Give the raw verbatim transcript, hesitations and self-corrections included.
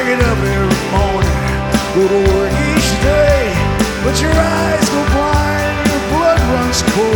get up every morning, go to work each day, but your eyes go blind, your blood runs cold.